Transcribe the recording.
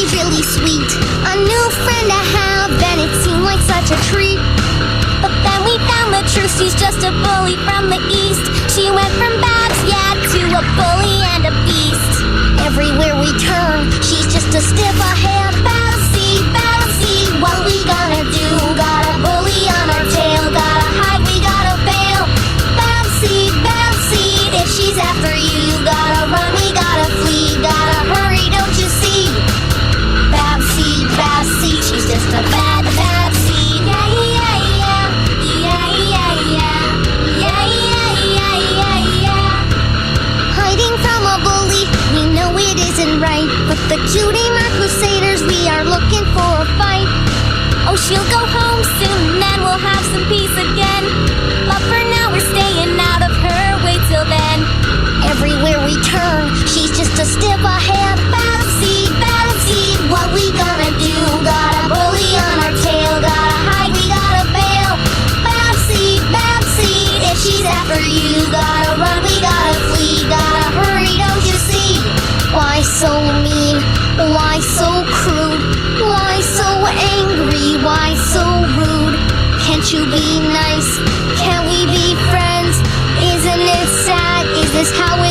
really sweet. A new friend to have, and it seemed like such a treat. But then we found the truth, she's just a bully from the east. She went from Babs, yeah, to a bully and a beast. Everywhere we turn, she's just a stiff ahead. Bouncy, bouncy, what we gonna do? Got a bully on our tail, gotta hide, we gotta bail. Bouncy, bouncy, if she's after you, gotta run, we gotta flee, gotta hurry, don't you see? Babsy, Babsy, she's just a bad Babsy. Yeah, yeah, yeah, yeah, yeah, yeah, yeah, yeah, yeah, yeah, yeah. Hiding from a bully, we know it isn't right, but the cutie mark crusaders, we are looking for a fight. Oh, she'll go home soon, and then we'll have some peace again. But for now, we're staying out of her way till then. Everywhere we turn, she's just a step ahead. Bouncy, bouncy, what we gonna do? Got a bully on our tail, gotta hide, we gotta bail. Bouncy, bouncy, if she's after you, gotta run, we gotta flee, gotta hurry, don't you see? Why so mean? Why so crude? Why so angry? Why so rude? Can't you be nice? Can't we be friends? Isn't it sad? Is this how it